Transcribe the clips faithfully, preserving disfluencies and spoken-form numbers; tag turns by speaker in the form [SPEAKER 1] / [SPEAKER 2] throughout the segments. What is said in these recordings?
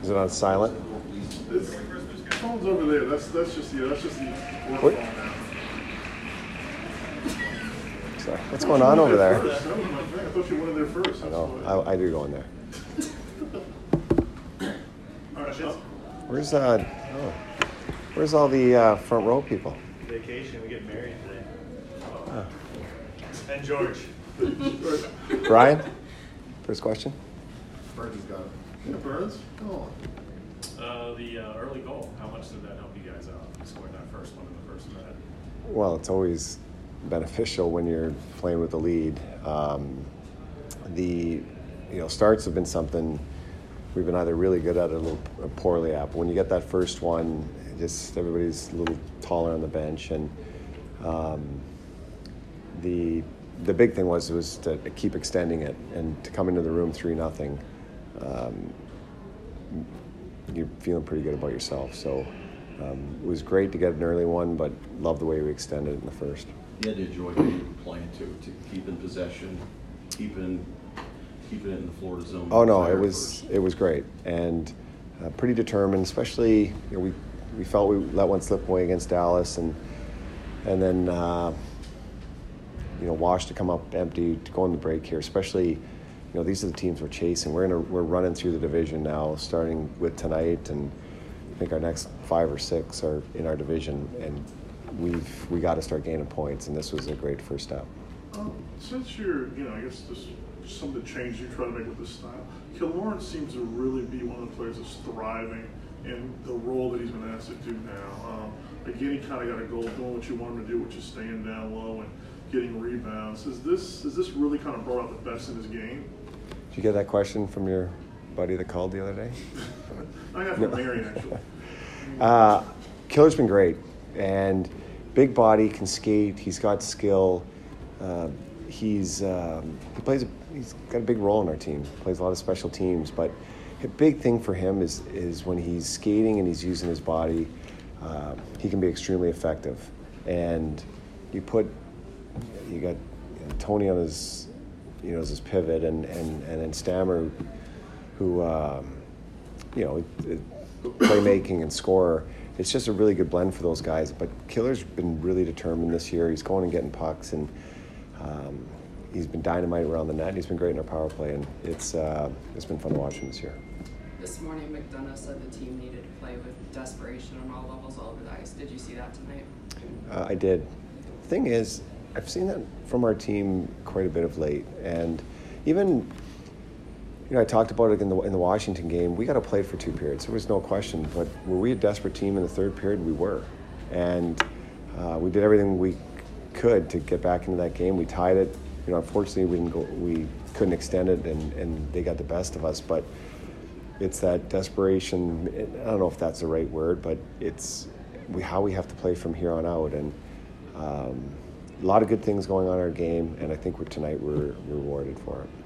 [SPEAKER 1] Is it on silent?
[SPEAKER 2] This phone's over there. That's that's just yeah. That's just the work
[SPEAKER 1] What?
[SPEAKER 2] phone now.
[SPEAKER 1] Sorry. What's going on over there?
[SPEAKER 2] First. That was my thing. I thought you went in there first.
[SPEAKER 1] I
[SPEAKER 2] That's
[SPEAKER 1] know.
[SPEAKER 2] why.
[SPEAKER 1] I, I do go in there.
[SPEAKER 2] All right, Sean.
[SPEAKER 1] Where's uh? Oh, where's all the uh, front row people?
[SPEAKER 3] Vacation. We get married today.
[SPEAKER 1] Oh.
[SPEAKER 3] And George.
[SPEAKER 1] Brian, first question.
[SPEAKER 2] Burns has got it. Yeah, Burns. Oh.
[SPEAKER 4] Uh, the uh, early goal, how much did that help you guys out, scoring that first one in the first minute?
[SPEAKER 1] Well, it's always beneficial when you're playing with the lead. Um, the you know starts have been something we've been either really good at it or a little poorly at. But when you get that first one, just everybody's a little taller on the bench, and um, the the big thing was was to keep extending it and to come into the room three nothing. Um, you're feeling pretty good about yourself. So um, it was great to get an early one, but love the way we extended it in the first.
[SPEAKER 5] You had to enjoy being playing too, to keep in possession, keeping keeping it in the Florida zone.
[SPEAKER 1] Oh no, it was it was great and uh, pretty determined. Especially you know, we we felt we let one slip away against Dallas, and and then uh, you know Wash to come up empty to go on the break here. Especially you know these are the teams we're chasing. We're in a, we're running through the division now, starting with tonight, and I think our next five or six are in our division, and we've we got to start gaining points, and this was a great first step.
[SPEAKER 2] Um, since you're, you know, I guess this some of the changes you try to make with this style, Killorn seems to really be one of the players that's thriving in the role that he's been asked to do now. Um, again, he kind of got a goal doing what you want him to do, which is staying down low and getting rebounds. Is this is this really kind of brought out the best in his game?
[SPEAKER 1] Did you get that question from your buddy that called the other day?
[SPEAKER 2] I got from Larry actually.
[SPEAKER 1] Uh, Killer's been great, and big body, can skate. He's got skill. Uh, he's um, he plays. A, he's got a big role in our team. Plays a lot of special teams, but a big thing for him is is when he's skating and he's using his body, uh, he can be extremely effective. And you put you got you know, Tony on his you know as his pivot, and and and then Stammer, who um, you know. It, playmaking and scorer. It's just a really good blend for those guys. But Killer's been really determined this year. He's going and getting pucks, and um, he's been dynamite around the net. He's been great in our power play, and it's uh, it's been fun to watch him this year.
[SPEAKER 6] This morning, McDonough said the team needed to play with desperation on all levels all over the ice. Did you see that tonight?
[SPEAKER 1] Uh, I did. The thing is, I've seen that from our team quite a bit of late, and even. You know, I talked about it in the in the Washington game. We got to play for two periods. There was no question. But were we a desperate team in the third period? We were, and uh, we did everything we could to get back into that game. We tied it. You know, unfortunately, we didn't go. We couldn't extend it, and, and they got the best of us. But it's that desperation. I don't know if that's the right word, but it's we how we have to play from here on out. And um, a lot of good things going on in our game, and I think we're tonight we're, we're rewarded for it.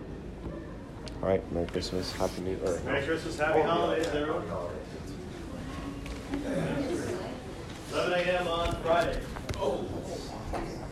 [SPEAKER 1] All right, Merry Christmas, Happy New Year.
[SPEAKER 3] Merry Christmas, Happy Holidays, everyone. eleven a.m. on Friday.